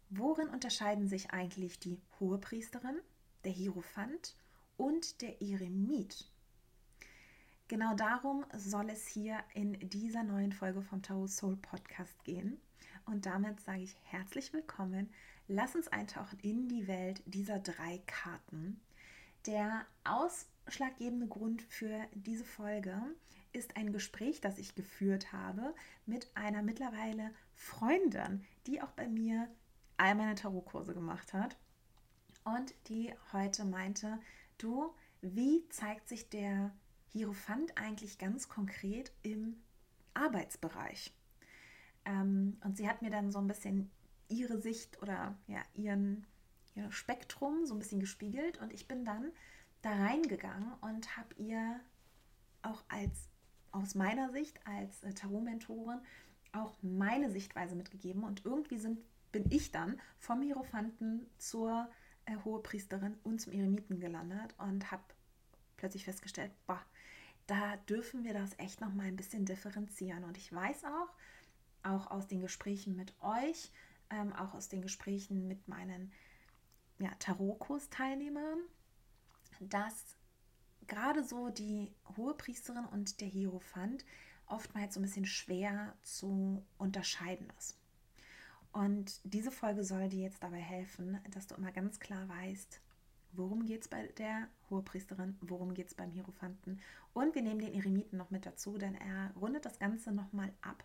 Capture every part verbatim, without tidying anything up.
Worin unterscheiden sich eigentlich die Hohepriesterin, der Hierophant und der Eremit? Genau darum soll es hier in dieser neuen Folge vom Tarot Soul Podcast gehen. Und damit sage ich herzlich willkommen. Lass uns eintauchen in die Welt dieser drei Karten. Der ausschlaggebende Grund für diese Folge ist ein Gespräch, das ich geführt habe mit einer mittlerweile Freundin, die auch bei mir all meine Tarotkurse gemacht hat und die heute meinte, du, wie zeigt sich der Hierophant eigentlich ganz konkret im Arbeitsbereich? Ähm, und sie hat mir dann so ein bisschen ihre Sicht oder ja, ihren, ihr Spektrum so ein bisschen gespiegelt und ich bin dann da reingegangen und habe ihr auch als aus meiner Sicht als äh, Tarot-Mentorin auch meine Sichtweise mitgegeben und irgendwie sind, bin ich dann vom Hierophanten zur äh, Hohepriesterin und zum Eremiten gelandet und habe plötzlich festgestellt, boah, da dürfen wir das echt noch mal ein bisschen differenzieren. Und ich weiß auch, auch aus den Gesprächen mit euch, ähm, auch aus den Gesprächen mit meinen ja, Tarotkurs-Teilnehmern, dass gerade so die Hohepriesterin und der Hierophant oftmals so ein bisschen schwer zu unterscheiden ist. Und diese Folge soll dir jetzt dabei helfen, dass du immer ganz klar weißt, worum geht es bei der Hohepriesterin, worum geht es beim Hierophanten. Und wir nehmen den Eremiten noch mit dazu, denn er rundet das Ganze nochmal ab.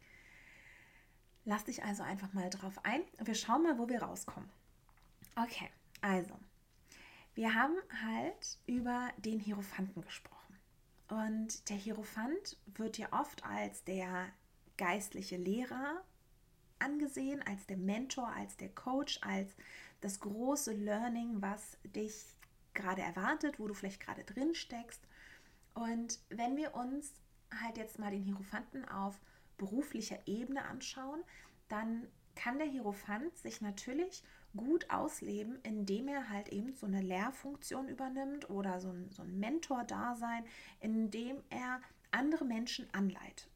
Lass dich also einfach mal drauf ein. Wir schauen mal, wo wir rauskommen. Okay, also, wir haben halt über den Hierophanten gesprochen. Und der Hierophant wird ja oft als der geistliche Lehrer angesehen, als der Mentor, als der Coach, als das große Learning, was dich gerade erwartet, wo du vielleicht gerade drin steckst. Und wenn wir uns halt jetzt mal den Hierophanten auf beruflicher Ebene anschauen, dann kann der Hierophant sich natürlich gut ausleben, indem er halt eben so eine Lehrfunktion übernimmt oder so ein, so ein Mentor-Dasein, indem er andere Menschen anleitet.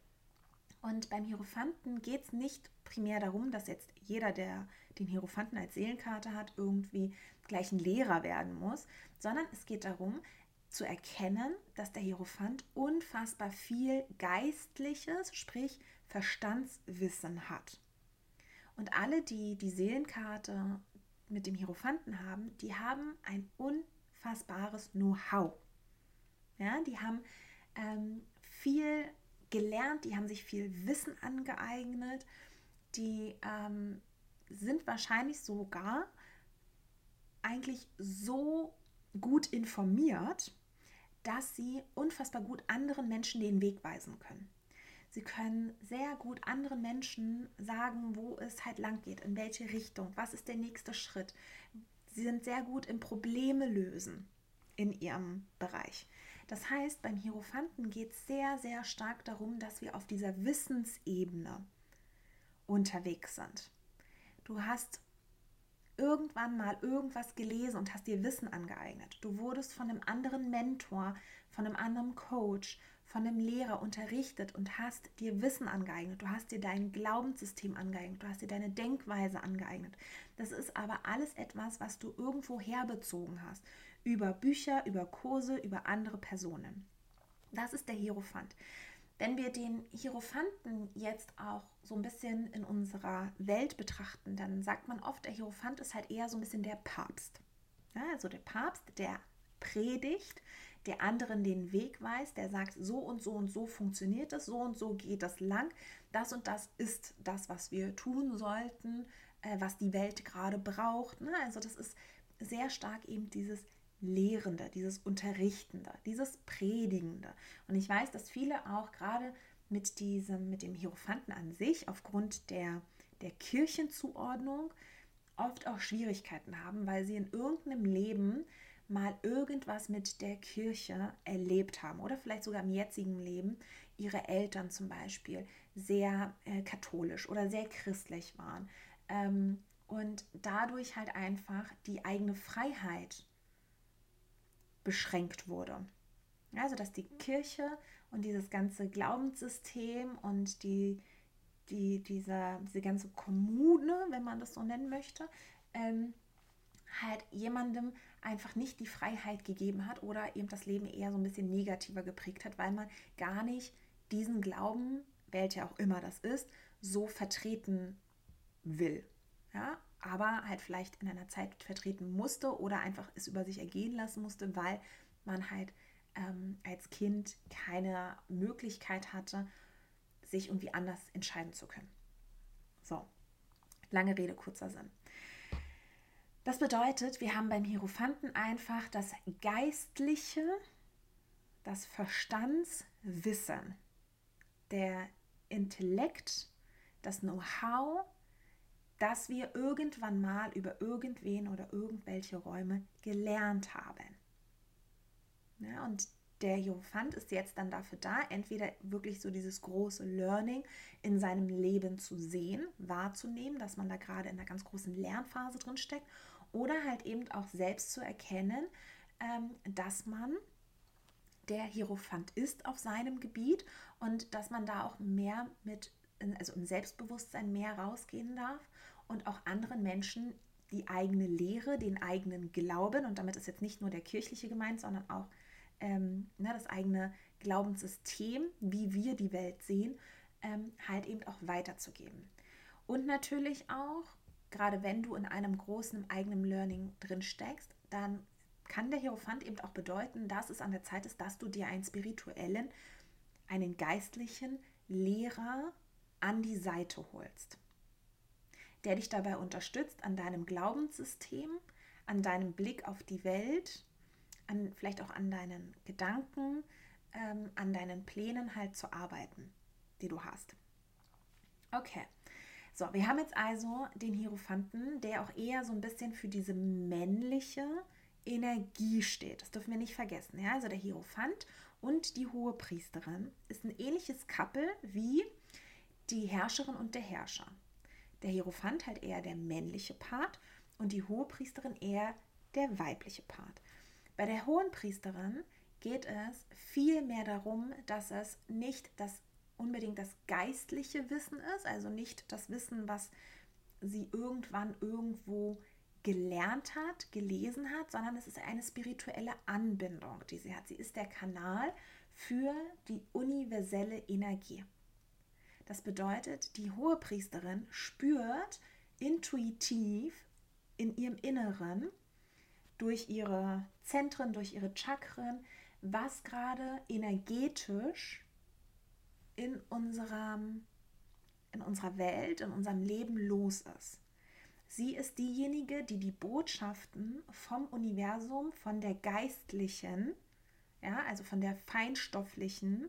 Und beim Hierophanten geht es nicht primär darum, dass jetzt jeder, der den Hierophanten als Seelenkarte hat, irgendwie gleich ein Lehrer werden muss, sondern es geht darum, zu erkennen, dass der Hierophant unfassbar viel Geistliches, sprich Verstandswissen hat. Und alle, die die Seelenkarte mit dem Hierophanten haben, die haben ein unfassbares Know-how. Ja, die haben ähm, viel gelernt, die haben sich viel Wissen angeeignet, die ähm, sind wahrscheinlich sogar eigentlich so gut informiert, dass sie unfassbar gut anderen Menschen den Weg weisen können. Sie können sehr gut anderen Menschen sagen, wo es halt lang geht, in welche Richtung, was ist der nächste Schritt. Sie sind sehr gut im Probleme lösen in ihrem Bereich. Das heißt, beim Hierophanten geht es sehr, sehr stark darum, dass wir auf dieser Wissensebene unterwegs sind. Du hast irgendwann mal irgendwas gelesen und hast dir Wissen angeeignet. Du wurdest von einem anderen Mentor, von einem anderen Coach, von einem Lehrer unterrichtet und hast dir Wissen angeeignet. Du hast dir dein Glaubenssystem angeeignet. Du hast dir deine Denkweise angeeignet. Das ist aber alles etwas, was du irgendwo herbezogen hast. Über Bücher, über Kurse, über andere Personen. Das ist der Hierophant. Wenn wir den Hierophanten jetzt auch so ein bisschen in unserer Welt betrachten, dann sagt man oft, der Hierophant ist halt eher so ein bisschen der Papst. Ja, also der Papst, der predigt, der anderen den Weg weist, der sagt, so und so und so funktioniert es, so und so geht es lang, das und das ist das, was wir tun sollten, äh, was die Welt gerade braucht. Ne? Also das ist sehr stark eben dieses Lehrende, dieses Unterrichtende, dieses Predigende. Und ich weiß, dass viele auch gerade mit diesem, mit dem Hierophanten an sich aufgrund der, der Kirchenzuordnung oft auch Schwierigkeiten haben, weil sie in irgendeinem Leben mal irgendwas mit der Kirche erlebt haben oder vielleicht sogar im jetzigen Leben ihre Eltern zum Beispiel sehr äh, katholisch oder sehr christlich waren ähm, und dadurch halt einfach die eigene Freiheit beschränkt wurde. Also dass die Kirche und dieses ganze Glaubenssystem und die die, diese, diese ganze Kommune, wenn man das so nennen möchte, ähm, halt jemandem einfach nicht die Freiheit gegeben hat oder eben das Leben eher so ein bisschen negativer geprägt hat, weil man gar nicht diesen Glauben, welcher auch immer das ist, so vertreten will. Ja, aber halt vielleicht in einer Zeit vertreten musste oder einfach es über sich ergehen lassen musste, weil man halt ähm, als Kind keine Möglichkeit hatte, sich irgendwie anders entscheiden zu können. So, lange Rede, kurzer Sinn. Das bedeutet, wir haben beim Hierophanten einfach das geistliche, das Verstandswissen, der Intellekt, das Know-how, das wir irgendwann mal über irgendwen oder irgendwelche Räume gelernt haben. Ja, und der Hierophant ist jetzt dann dafür da, entweder wirklich so dieses große Learning in seinem Leben zu sehen, wahrzunehmen, dass man da gerade in einer ganz großen Lernphase drin steckt, oder halt eben auch selbst zu erkennen, ähm, dass man der Hierophant ist auf seinem Gebiet und dass man da auch mehr mit, also im Selbstbewusstsein mehr rausgehen darf und auch anderen Menschen die eigene Lehre, den eigenen Glauben, und damit ist jetzt nicht nur der kirchliche gemeint, sondern auch ähm, ne, das eigene Glaubenssystem, wie wir die Welt sehen, ähm, halt eben auch weiterzugeben. Und natürlich auch, gerade wenn du in einem großen eigenen Learning drin steckst, dann kann der Hierophant eben auch bedeuten, dass es an der Zeit ist, dass du dir einen spirituellen, einen geistlichen Lehrer an die Seite holst, der dich dabei unterstützt, an deinem Glaubenssystem, an deinem Blick auf die Welt, an, vielleicht auch an deinen Gedanken, ähm, an deinen Plänen halt zu arbeiten, die du hast. Okay, so, wir haben jetzt also den Hierophanten, der auch eher so ein bisschen für diese männliche Energie steht. Das dürfen wir nicht vergessen. Ja? Also der Hierophant und die Hohepriesterin ist ein ähnliches Couple wie die Herrscherin und der Herrscher. Der Hierophant halt eher der männliche Part und die Hohepriesterin eher der weibliche Part. Bei der Hohenpriesterin geht es viel mehr darum, dass es nicht das unbedingt das geistliche Wissen ist, also nicht das Wissen, was sie irgendwann irgendwo gelernt hat, gelesen hat, sondern es ist eine spirituelle Anbindung, die sie hat. Sie ist der Kanal für die universelle Energie. Das bedeutet, die Hohepriesterin spürt intuitiv in ihrem Inneren durch ihre Zentren, durch ihre Chakren, was gerade energetisch in unserem, in unserer Welt, in unserem Leben los ist. Sie ist diejenige, die die Botschaften vom Universum, von der geistlichen, ja, also von der feinstofflichen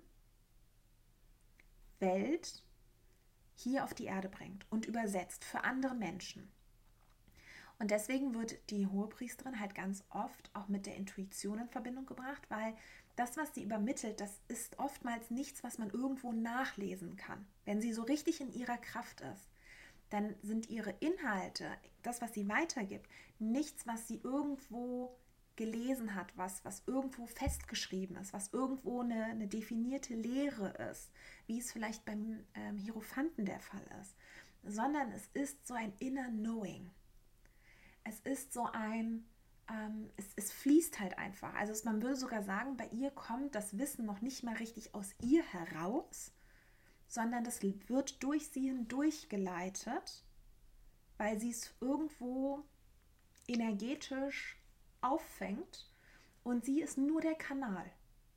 Welt hier auf die Erde bringt und übersetzt für andere Menschen. Und deswegen wird die Hohepriesterin halt ganz oft auch mit der Intuition in Verbindung gebracht, weil das, was sie übermittelt, das ist oftmals nichts, was man irgendwo nachlesen kann. Wenn sie so richtig in ihrer Kraft ist, dann sind ihre Inhalte, das, was sie weitergibt, nichts, was sie irgendwo gelesen hat, was, was irgendwo festgeschrieben ist, was irgendwo eine, eine definierte Lehre ist, wie es vielleicht beim ähm, Hierophanten der Fall ist, sondern es ist so ein inner Knowing. Es ist so ein, ähm, es, es fließt halt einfach. Also es, man würde sogar sagen, bei ihr kommt das Wissen noch nicht mal richtig aus ihr heraus, sondern das wird durch sie hindurch geleitet, weil sie es irgendwo energetisch auffängt und sie ist nur der Kanal.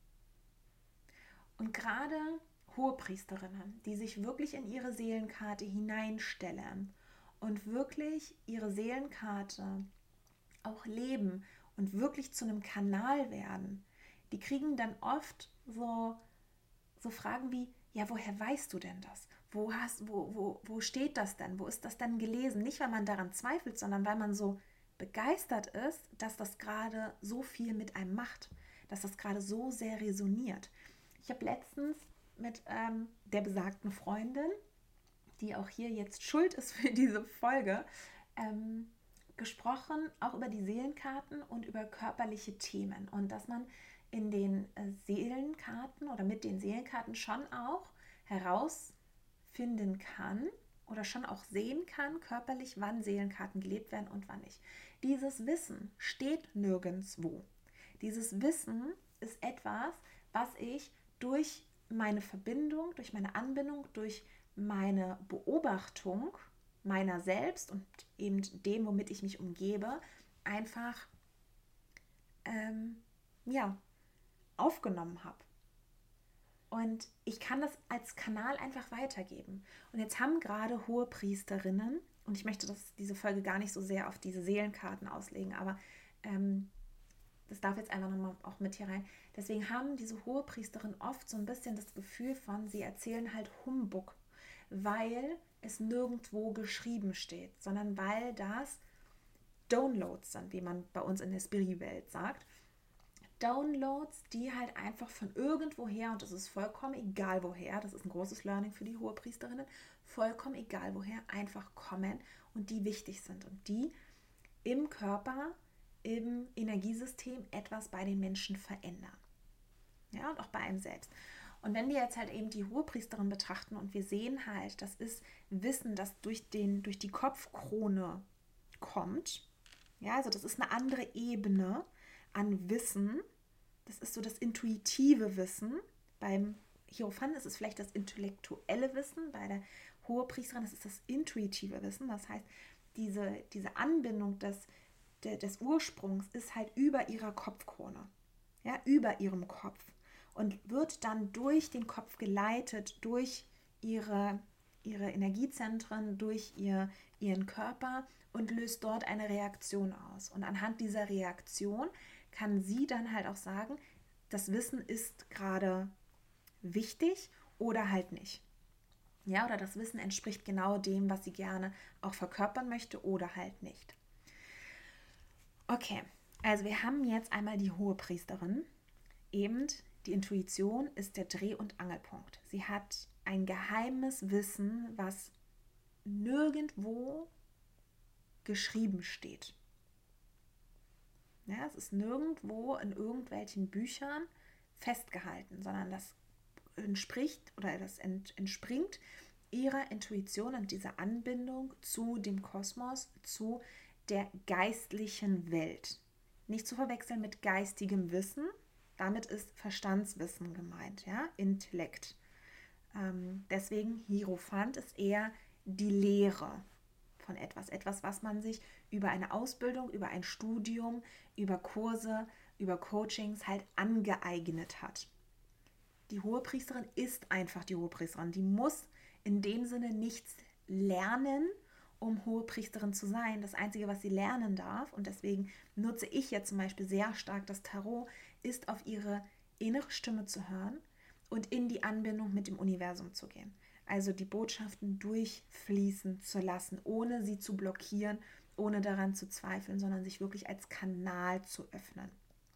Und gerade Hohepriesterinnen, die sich wirklich in ihre Seelenkarte hineinstellen und wirklich ihre Seelenkarte auch leben und wirklich zu einem Kanal werden, die kriegen dann oft so, so Fragen wie, ja, woher weißt du denn das? Wo, hast, wo, wo, wo steht das denn? Wo ist das denn gelesen? Nicht, weil man daran zweifelt, sondern weil man so begeistert ist, dass das gerade so viel mit einem macht, dass das gerade so sehr resoniert. Ich habe letztens mit ähm, der besagten Freundin, die auch hier jetzt schuld ist für diese Folge, ähm, gesprochen, auch über die Seelenkarten und über körperliche Themen und dass man in den äh, Seelenkarten oder mit den Seelenkarten schon auch herausfinden finden kann oder schon auch sehen kann, körperlich, wann Seelenkarten gelebt werden und wann nicht. Dieses Wissen steht nirgendwo. Dieses Wissen ist etwas, was ich durch meine Verbindung, durch meine Anbindung, durch meine Beobachtung meiner selbst und eben dem, womit ich mich umgebe, einfach ähm, ja, aufgenommen habe. Und ich kann das als Kanal einfach weitergeben. Und jetzt haben gerade Hohepriesterinnen, und ich möchte das, diese Folge gar nicht so sehr auf diese Seelenkarten auslegen, aber ähm, das darf jetzt einfach nochmal auch mit hier rein. Deswegen haben diese Hohepriesterinnen oft so ein bisschen das Gefühl von, sie erzählen halt Humbug, weil es nirgendwo geschrieben steht, sondern weil das Downloads sind, wie man bei uns in der Spiri-Welt sagt. Downloads, die halt einfach von irgendwoher, und das ist vollkommen egal woher, das ist ein großes Learning für die Hohepriesterinnen, vollkommen egal woher, einfach kommen und die wichtig sind und die im Körper, im Energiesystem etwas bei den Menschen verändern. Ja, und auch bei einem selbst. Und wenn wir jetzt halt eben die Hohepriesterin betrachten und wir sehen halt, das ist Wissen, das durch, den, durch die Kopfkrone kommt. Ja, also das ist eine andere Ebene an Wissen. Das ist so das intuitive Wissen. Beim Hierophanten ist es vielleicht das intellektuelle Wissen. Bei der Hohepriesterin ist es das intuitive Wissen. Das heißt, diese, diese Anbindung des, der, des Ursprungs ist halt über ihrer Kopfkrone. Ja, über ihrem Kopf. Und wird dann durch den Kopf geleitet, durch ihre, ihre Energiezentren, durch ihr, ihren Körper und löst dort eine Reaktion aus. Und anhand dieser Reaktion kann sie dann halt auch sagen, das Wissen ist gerade wichtig oder halt nicht. Ja, oder das Wissen entspricht genau dem, was sie gerne auch verkörpern möchte oder halt nicht. Okay, also wir haben jetzt einmal die Hohepriesterin. Eben die Intuition ist der Dreh- und Angelpunkt. Sie hat ein geheimes Wissen, was nirgendwo geschrieben steht. Ja, es ist nirgendwo in irgendwelchen Büchern festgehalten, sondern das entspricht oder das entspringt ihrer Intuition und dieser Anbindung zu dem Kosmos, zu der geistlichen Welt. Nicht zu verwechseln mit geistigem Wissen. Damit ist Verstandswissen gemeint, ja, Intellekt. Ähm, deswegen Hierophant ist eher die Lehre von etwas. Etwas, was man sich über eine Ausbildung, über ein Studium, über Kurse, über Coachings halt angeeignet hat. Die Hohepriesterin ist einfach die Hohepriesterin. Die muss in dem Sinne nichts lernen, um Hohepriesterin zu sein. Das Einzige, was sie lernen darf, und deswegen nutze ich jetzt zum Beispiel sehr stark das Tarot, ist auf ihre innere Stimme zu hören und in die Anbindung mit dem Universum zu gehen. Also die Botschaften durchfließen zu lassen, ohne sie zu blockieren, ohne daran zu zweifeln, sondern sich wirklich als Kanal zu öffnen.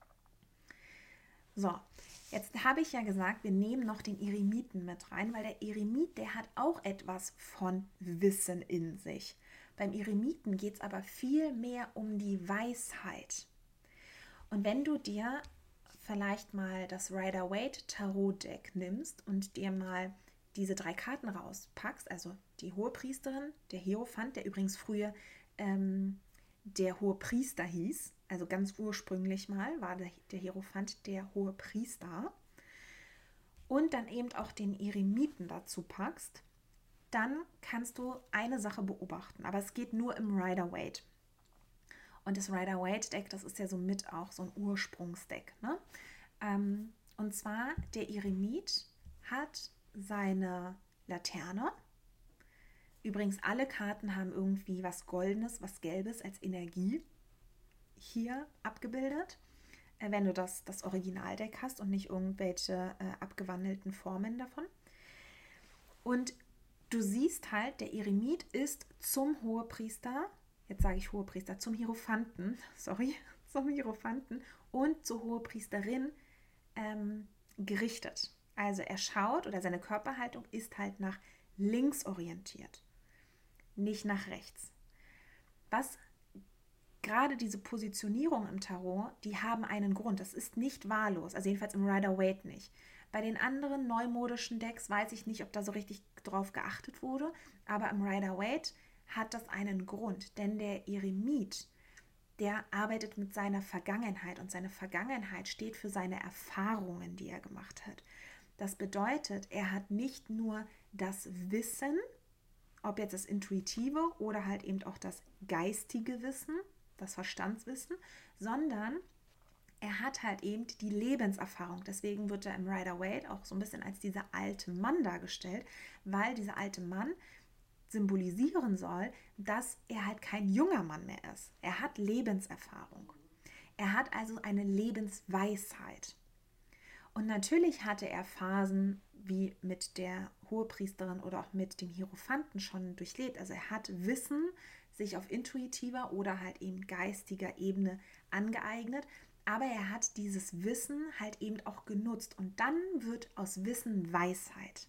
So, jetzt habe ich ja gesagt, wir nehmen noch den Eremiten mit rein, weil der Eremit, der hat auch etwas von Wissen in sich. Beim Eremiten geht es aber viel mehr um die Weisheit. Und wenn du dir vielleicht mal das Rider-Waite Tarot-Deck nimmst und dir mal diese drei Karten rauspackst, also die Hohepriesterin, der Hierophant, der übrigens früher ähm, der Hohepriester hieß, also ganz ursprünglich mal war der, der Hierophant der Hohepriester, und dann eben auch den Eremiten dazu packst, dann kannst du eine Sache beobachten, aber es geht nur im Rider-Waite. Und das Rider-Waite-Deck, das ist ja somit auch so ein Ursprungsdeck, ne? Ähm, und zwar, der Eremit hat seine Laterne. Übrigens, alle Karten haben irgendwie was Goldenes, was Gelbes als Energie hier abgebildet, äh, wenn du das, das Originaldeck hast und nicht irgendwelche äh, abgewandelten Formen davon. Und du siehst halt, der Eremit ist zum Hohepriester, jetzt sage ich Hohepriester, zum Hierophanten, sorry, zum Hierophanten und zur Hohepriesterin ähm, gerichtet. Also er schaut, oder seine Körperhaltung ist halt nach links orientiert, nicht nach rechts. Was gerade diese Positionierung im Tarot, die haben einen Grund. Das ist nicht wahllos, also jedenfalls im Rider-Waite nicht. Bei den anderen neumodischen Decks weiß ich nicht, ob da so richtig drauf geachtet wurde, aber im Rider-Waite hat das einen Grund, denn der Eremit, der arbeitet mit seiner Vergangenheit und seine Vergangenheit steht für seine Erfahrungen, die er gemacht hat. Das bedeutet, er hat nicht nur das Wissen, ob jetzt das intuitive oder halt eben auch das geistige Wissen, das Verstandswissen, sondern er hat halt eben die Lebenserfahrung. Deswegen wird er im Rider-Waite auch so ein bisschen als dieser alte Mann dargestellt, weil dieser alte Mann symbolisieren soll, dass er halt kein junger Mann mehr ist. Er hat Lebenserfahrung. Er hat also eine Lebensweisheit. Und natürlich hatte er Phasen wie mit der Hohepriesterin oder auch mit dem Hierophanten schon durchlebt. Also er hat Wissen sich auf intuitiver oder halt eben geistiger Ebene angeeignet, aber er hat dieses Wissen halt eben auch genutzt und dann wird aus Wissen Weisheit.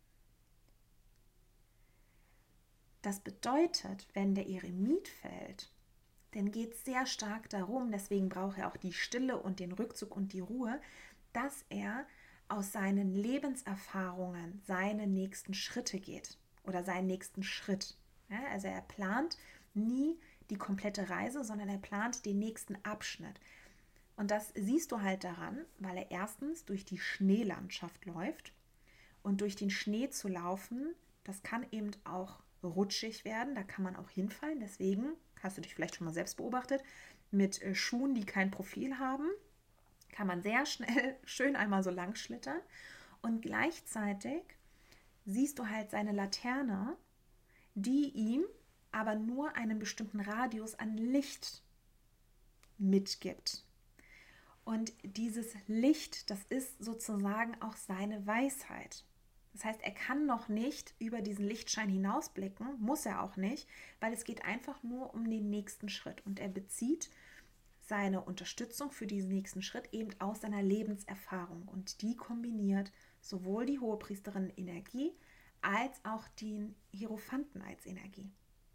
Das bedeutet, wenn der Eremit fällt, dann geht es sehr stark darum, deswegen braucht er auch die Stille und den Rückzug und die Ruhe, dass er aus seinen Lebenserfahrungen seine nächsten Schritte geht oder seinen nächsten Schritt. Ja, also er plant nie die komplette Reise, sondern er plant den nächsten Abschnitt. Und das siehst du halt daran, weil er erstens durch die Schneelandschaft läuft und durch den Schnee zu laufen, das kann eben auch rutschig werden, da kann man auch hinfallen. Deswegen hast du dich vielleicht schon mal selbst beobachtet, mit Schuhen, die kein Profil haben, kann man sehr schnell schön einmal so lang schlittern und gleichzeitig siehst du halt seine Laterne, die ihm aber nur einen bestimmten Radius an Licht mitgibt. Und dieses Licht, das ist sozusagen auch seine Weisheit. Das heißt, er kann noch nicht über diesen Lichtschein hinausblicken, muss er auch nicht, weil es geht einfach nur um den nächsten Schritt. Und er bezieht seine Unterstützung für diesen nächsten Schritt eben aus seiner Lebenserfahrung. Und die kombiniert sowohl die Hohepriesterin Energie als auch den Hierophanten als Energie.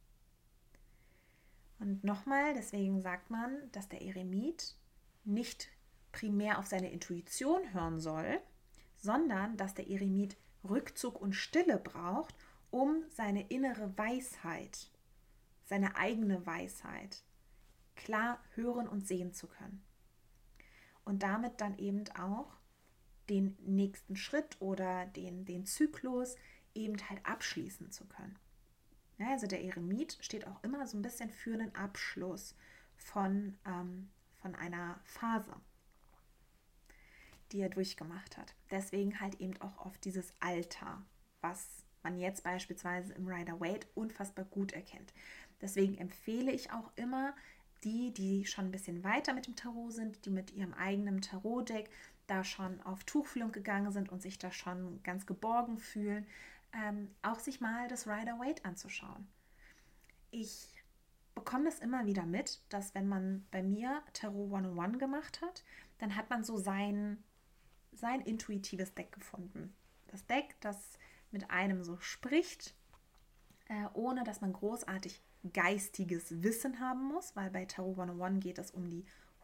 Und nochmal, deswegen sagt man, dass der Eremit nicht primär auf seine Intuition hören soll, sondern dass der Eremit Rückzug und Stille braucht, um seine innere Weisheit, seine eigene Weisheit klar hören und sehen zu können. Und damit dann eben auch den nächsten Schritt oder den, den Zyklus eben halt abschließen zu können. Ja, also der Eremit steht auch immer so ein bisschen für einen Abschluss von, ähm, von einer Phase, die er durchgemacht hat. Deswegen halt eben auch oft dieses Alter, was man jetzt beispielsweise im Rider-Waite unfassbar gut erkennt. Deswegen empfehle ich auch immer die, die schon ein bisschen weiter mit dem Tarot sind, die mit ihrem eigenen Tarot-Deck da schon auf Tuchfühlung gegangen sind und sich da schon ganz geborgen fühlen, ähm, auch sich mal das Rider-Waite anzuschauen. Ich bekomme das immer wieder mit, dass wenn man bei mir Tarot hunderteins gemacht hat, dann hat man so sein, sein intuitives Deck gefunden. Das Deck, das mit einem so spricht, äh, ohne dass man großartig geistiges Wissen haben muss, weil bei Tarot hunderteins geht es um die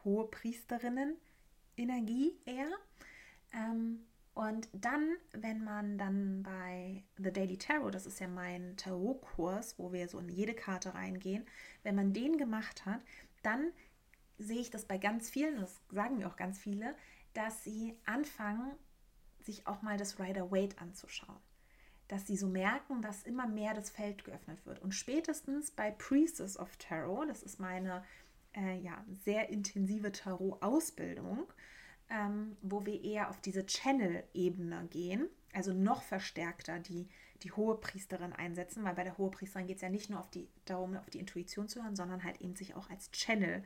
Hohepriesterinnen-Energie eher. Ähm, und dann, wenn man dann bei The Daily Tarot, das ist ja mein Tarot-Kurs, wo wir so in jede Karte reingehen, wenn man den gemacht hat, dann sehe ich das bei ganz vielen, das sagen mir auch ganz viele, dass sie anfangen, sich auch mal das Rider-Waite anzuschauen. Dass sie so merken, dass immer mehr das Feld geöffnet wird. Und spätestens bei Priestess of Tarot, das ist meine äh, ja, sehr intensive Tarot-Ausbildung, ähm, wo wir eher auf diese Channel-Ebene gehen, also noch verstärkter die, die Hohepriesterin einsetzen, weil bei der Hohepriesterin geht es ja nicht nur auf die, darum, auf die Intuition zu hören, sondern halt eben sich auch als Channel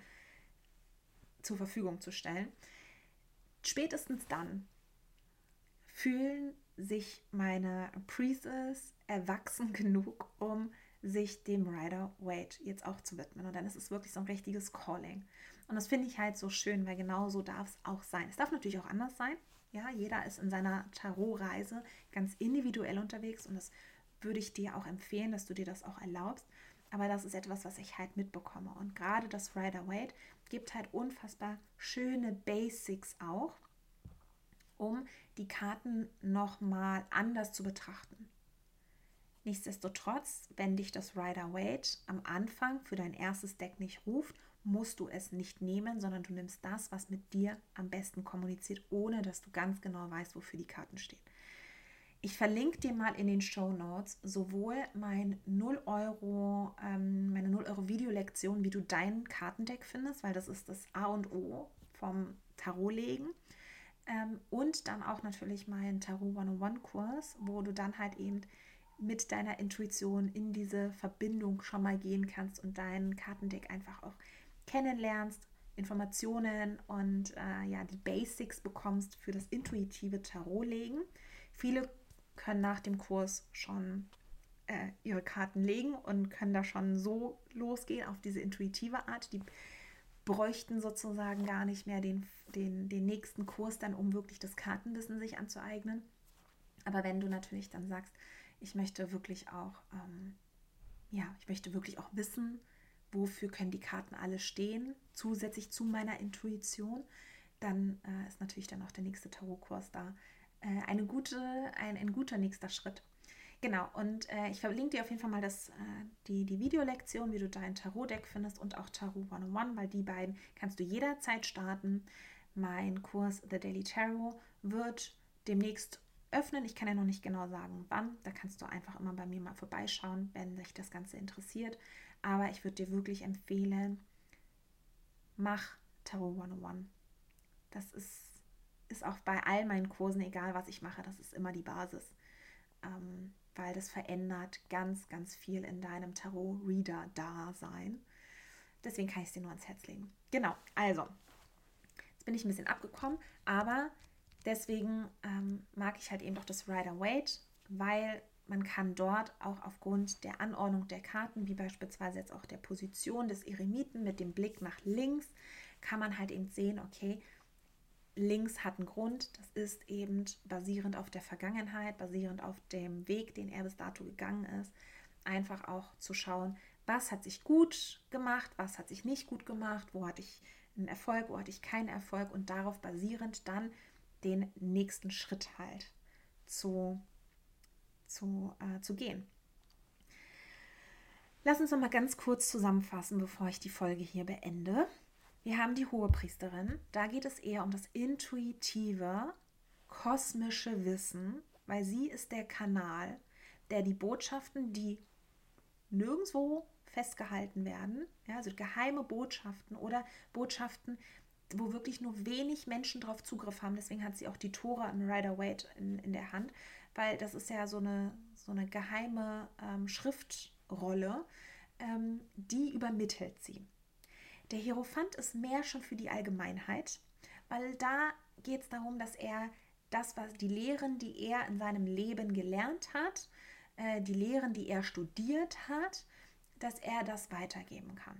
zur Verfügung zu stellen. Spätestens dann fühlen sich meine Priestess erwachsen genug, um sich dem Rider-Waite jetzt auch zu widmen. Und dann ist es wirklich so ein richtiges Calling. Und das finde ich halt so schön, weil genau so darf es auch sein. Es darf natürlich auch anders sein. Ja, jeder ist in seiner Tarot-Reise ganz individuell unterwegs und das würde ich dir auch empfehlen, dass du dir das auch erlaubst. Aber das ist etwas, was ich halt mitbekomme. Und gerade das Rider-Waite gibt halt unfassbar schöne Basics auch, um die Karten nochmal anders zu betrachten. Nichtsdestotrotz, wenn dich das Rider-Waite am Anfang für dein erstes Deck nicht ruft, musst du es nicht nehmen, sondern du nimmst das, was mit dir am besten kommuniziert, ohne dass du ganz genau weißt, wofür die Karten stehen. Ich verlinke dir mal in den Shownotes sowohl mein null Euro, ähm, meine null Euro Videolektion, wie du dein Kartendeck findest, weil das ist das A und O vom Tarotlegen. Ähm, und dann auch natürlich meinen Tarot hunderteins Kurs, wo du dann halt eben mit deiner Intuition in diese Verbindung schon mal gehen kannst und dein Kartendeck einfach auch kennenlernst, Informationen und äh, ja, die Basics bekommst für das intuitive Tarotlegen. Viele können nach dem Kurs schon äh, ihre Karten legen und können da schon so losgehen auf diese intuitive Art. Die bräuchten sozusagen gar nicht mehr den, den, den nächsten Kurs dann, um wirklich das Kartenwissen sich anzueignen. Aber wenn du natürlich dann sagst, ich möchte wirklich auch, ähm, ja, ich möchte wirklich auch wissen, wofür können die Karten alle stehen, zusätzlich zu meiner Intuition, dann äh, ist natürlich dann auch der nächste Tarotkurs da äh, eine gute, ein, ein guter nächster Schritt. Genau, und äh, ich verlinke dir auf jeden Fall mal das, äh, die, die Videolektion, wie du dein Tarot-Deck findest und auch Tarot hunderteins, weil die beiden kannst du jederzeit starten. Mein Kurs The Daily Tarot wird demnächst öffnen. Ich kann ja noch nicht genau sagen, wann. Da kannst du einfach immer bei mir mal vorbeischauen, wenn dich das Ganze interessiert. Aber ich würde dir wirklich empfehlen, mach Tarot hunderteins. Das ist, ist auch bei all meinen Kursen, egal was ich mache, das ist immer die Basis. Ähm, weil das verändert ganz, ganz viel in deinem Tarot-Reader-Dasein. Deswegen kann ich es dir nur ans Herz legen. Genau, also, jetzt bin ich ein bisschen abgekommen, aber deswegen ähm, mag ich halt eben doch das Rider-Waite, weil man kann dort auch aufgrund der Anordnung der Karten, wie beispielsweise jetzt auch der Position des Eremiten mit dem Blick nach links, kann man halt eben sehen, okay, links hat einen Grund, das ist eben basierend auf der Vergangenheit, basierend auf dem Weg, den er bis dato gegangen ist, einfach auch zu schauen, was hat sich gut gemacht, was hat sich nicht gut gemacht, wo hatte ich einen Erfolg, wo hatte ich keinen Erfolg und darauf basierend dann den nächsten Schritt halt zu, zu, äh, zu gehen. Lass uns noch mal ganz kurz zusammenfassen, bevor ich die Folge hier beende. Wir haben die Hohepriesterin. Da geht es eher um das intuitive, kosmische Wissen, weil sie ist der Kanal, der die Botschaften, die nirgendwo festgehalten werden, ja, also geheime Botschaften oder Botschaften, wo wirklich nur wenig Menschen drauf Zugriff haben. Deswegen hat sie auch die Tora und Rider-Waite in, in der Hand, weil das ist ja so eine, so eine geheime ähm, Schriftrolle, ähm, die übermittelt sie. Der Hierophant ist mehr schon für die Allgemeinheit, weil da geht es darum, dass er das, was die Lehren, die er in seinem Leben gelernt hat, äh, die Lehren, die er studiert hat, dass er das weitergeben kann.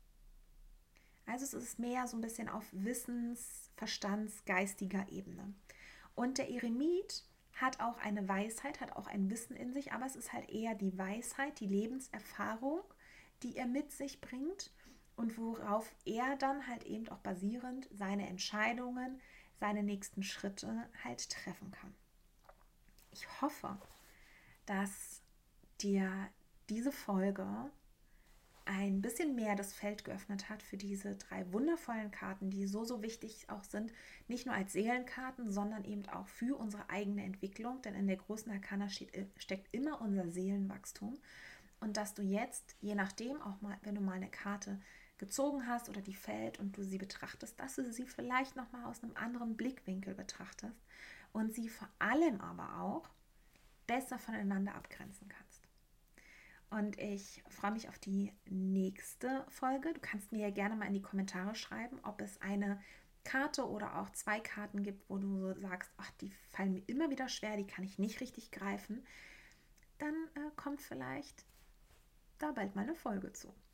Also es ist mehr so ein bisschen auf Wissens-, Verstands-, geistiger Ebene. Und der Eremit hat auch eine Weisheit, hat auch ein Wissen in sich, aber es ist halt eher die Weisheit, die Lebenserfahrung, die er mit sich bringt und worauf er dann halt eben auch basierend seine Entscheidungen, seine nächsten Schritte halt treffen kann. Ich hoffe, dass dir diese Folge ein bisschen mehr das Feld geöffnet hat für diese drei wundervollen Karten, die so, so wichtig auch sind, nicht nur als Seelenkarten, sondern eben auch für unsere eigene Entwicklung, denn in der großen Arkana steht, steckt immer unser Seelenwachstum und dass du jetzt, je nachdem, auch mal, wenn du mal eine Karte gezogen hast oder die fällt und du sie betrachtest, dass du sie vielleicht nochmal aus einem anderen Blickwinkel betrachtest und sie vor allem aber auch besser voneinander abgrenzen kannst. Und ich freue mich auf die nächste Folge. Du kannst mir ja gerne mal in die Kommentare schreiben, ob es eine Karte oder auch zwei Karten gibt, wo du so sagst, ach, die fallen mir immer wieder schwer, die kann ich nicht richtig greifen. Dann äh, kommt vielleicht da bald mal eine Folge zu.